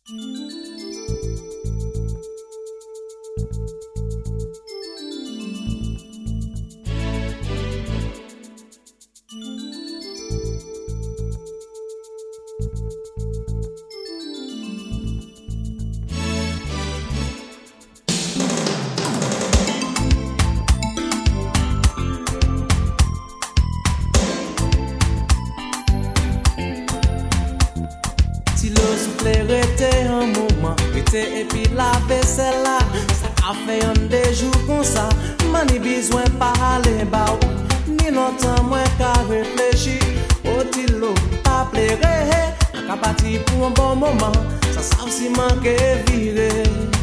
Un moment, et puis la vaisselle là, ça a fait un des jours comme ça. Mani besoin parler bas, ni longtemps moins qu'à réfléchir. Otilo, pas plairer, qu'à partir pour un bon moment, ça aussi manquer virer.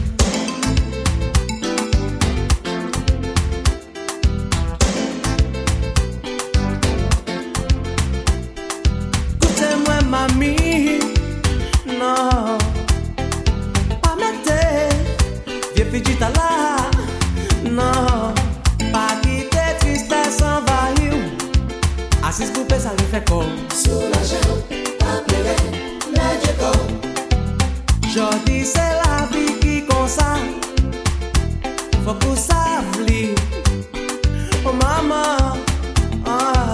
Écoutez-moi, mamie, non. Petit là, non, pas quitter tristesse envahir. Assis coupé, ça lui fait quoi? Soulagé, pas pleurer, let go. Jodi, c'est la vie qui comme ça. Faut que ça vlie. Oh maman, ah.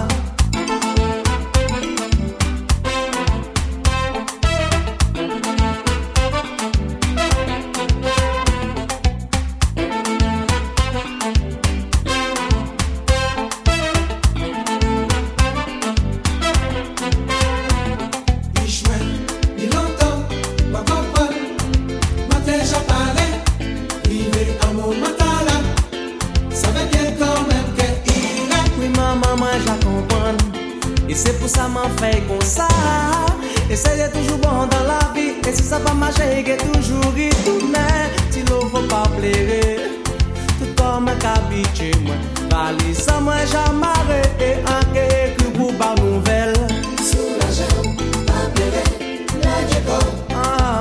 C'est pour ça m'en fait comme ça. Et c'est toujours bon dans la vie. Et si ça va marcher, il y a toujours retourné. Si l'eau faut pas plaire, tout comme un habitué, moi. Valise ça, moi j'amarre. Et un écrit pour pas nouvelle. Soulagé, pas pleurer, let go. Ah,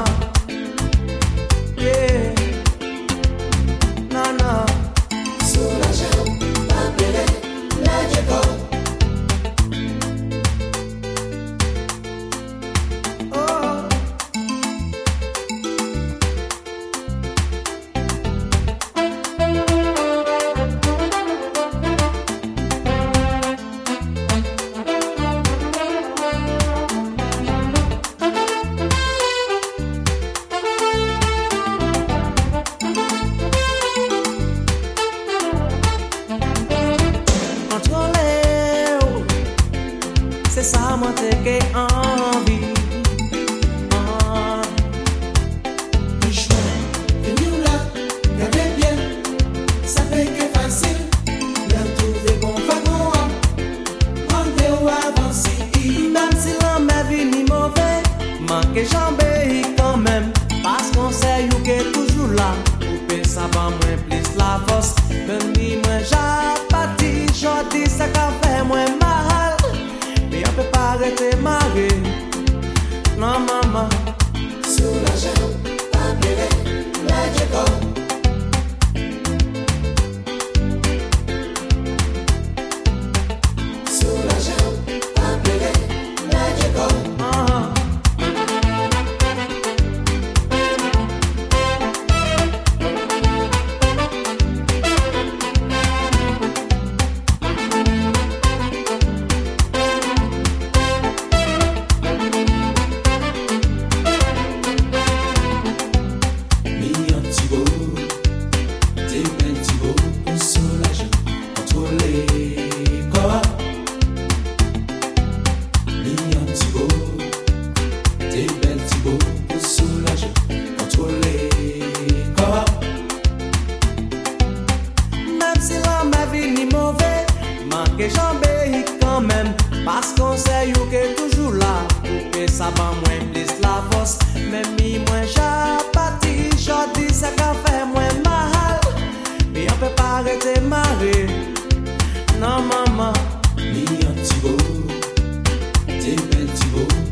yeah. Non, non. Soulagé, pas pleurer, let go. C'est ça mon t'es envie. Le choix, venu là, regardez bien. Ça fait que facile. Bien trouver bon wagon. Rendez-vous avancer. Même si l'homme est venu mauvais, manque jambe quand même. Parce qu'on sait you qui est toujours là. Couper ça va moins plus la force. Même ni moins j'appâtis. J'dis ça qu'a fait moins mal. Mais on peut pas arrêter marrer. Non maman. Soulagé, pas pleurer, let go. Soulagé, pas pleurer, let go. Que j'embellis quand même. Parce qu'on sait you qui est toujours là. Pour que ça va moins plus la force. Même si moins j'appâtis. J'dis ça qu'a fait moins mal. Mais on peut pas arrêter marrer. Non maman. Mi un petit beau, t'es belle petit beau.